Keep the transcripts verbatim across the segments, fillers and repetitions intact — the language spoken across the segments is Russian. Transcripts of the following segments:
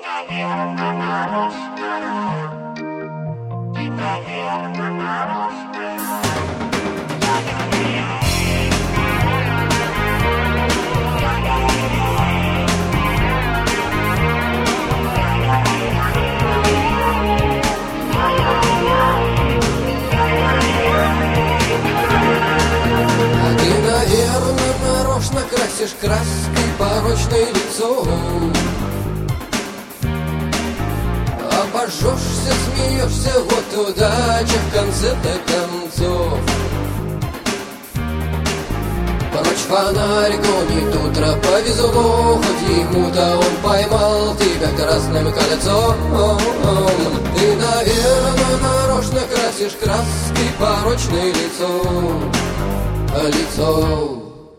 Красишь краской порочное лицо, обожжешься, смеешься, вот удача в конце-то концов. Прочь фонарик гонит утро, повезло, хоть ему-то он поймал тебя красным кольцом. Ты, наверное, нарочно красишь краской порочное лицо, лицо.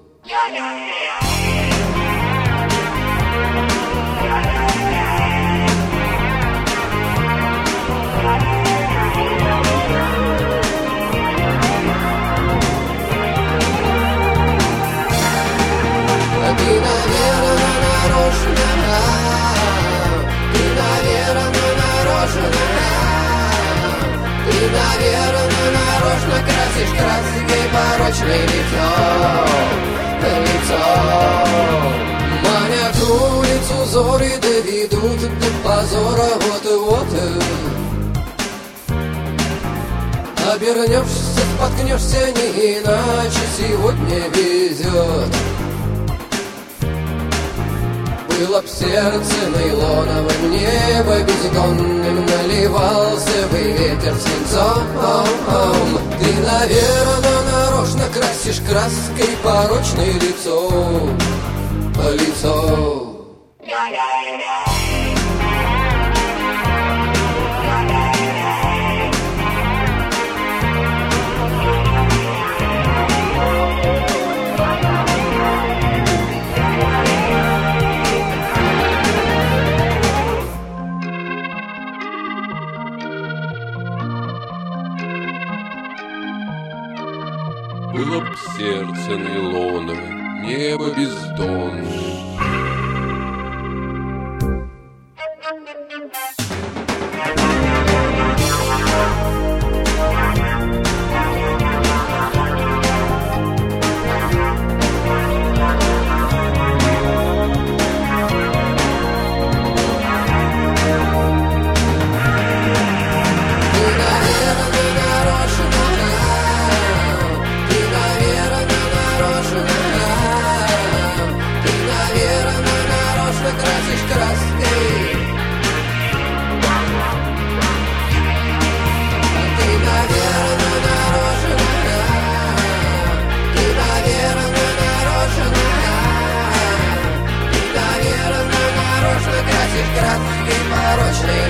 Ты, наверное, нарочно, ты, наверное, нарочно, ты, наверное, нарочно красишь краской порочное лицо, лицо. Манят улицу зори, доведут до позора, вот-вот. Обернешься, споткнешься, не иначе сегодня везет. Было б сердце нейлоновым, небо бездонным, наливался бы ветер свинцом. Ты, наверное, нарочно красишь краской порочное лицо, лицо. Было б сердце нейлоновым, небо бездонным. Краски порочные